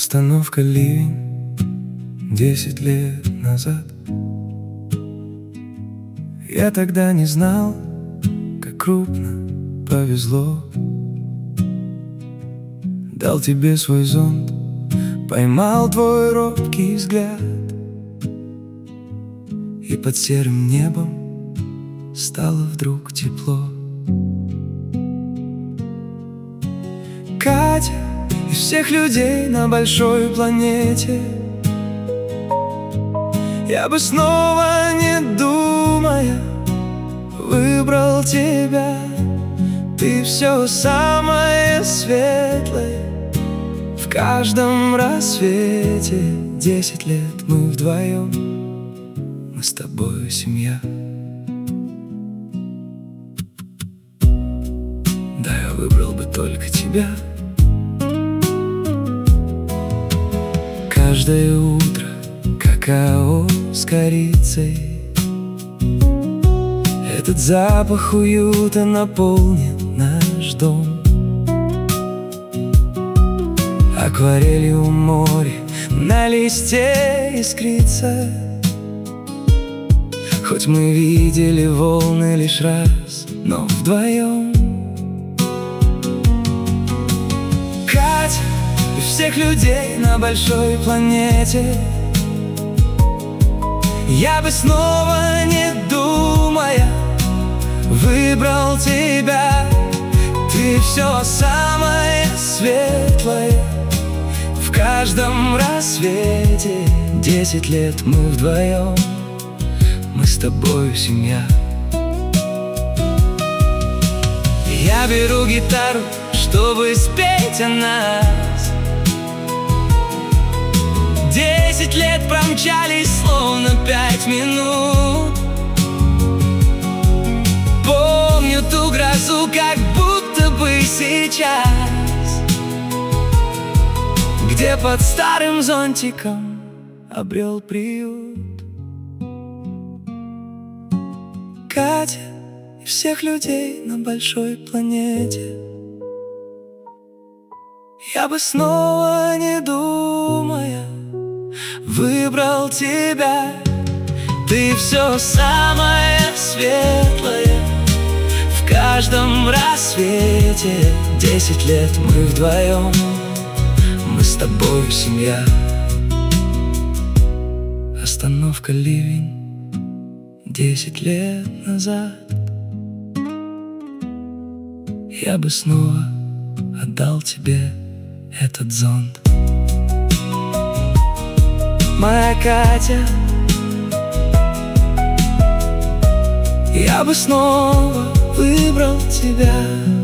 Остановка ливень 10 лет назад. Я тогда не знал, как крупно повезло. Дал тебе свой зонт, поймал твой робкий взгляд, и под серым небом стало вдруг тепло. Катя, из всех людей на большой планете я бы снова, не думая, выбрал тебя. Ты все самое светлое в каждом рассвете. 10 лет мы вдвоем, мы с тобой семья. Да, я выбрал бы только тебя. Каждое утро какао с корицей. Этот запах уюта наполнил наш дом. Акварелью море на листе искрится. Хоть мы видели волны лишь раз, но вдвоем. Катя, из всех людей на большой планете я бы снова, не думая, выбрал тебя. Ты все самое светлое в каждом рассвете. 10 лет мы вдвоем, мы с тобой семья. Я беру гитару, чтобы спеть о нас. 10 лет промчались, словно 5 минут. Помню ту грозу, как будто бы сейчас, где под старым зонтиком обрел приют. Катя, и всех людей на большой планете я бы снова, не думая, выбрал тебя. Ты все самое светлое в каждом рассвете. 10 лет мы вдвоем, мы с тобой семья. Остановка ливень 10 лет назад. Я бы снова отдал тебе этот зонт. Моя Катя, я бы снова выбрал тебя.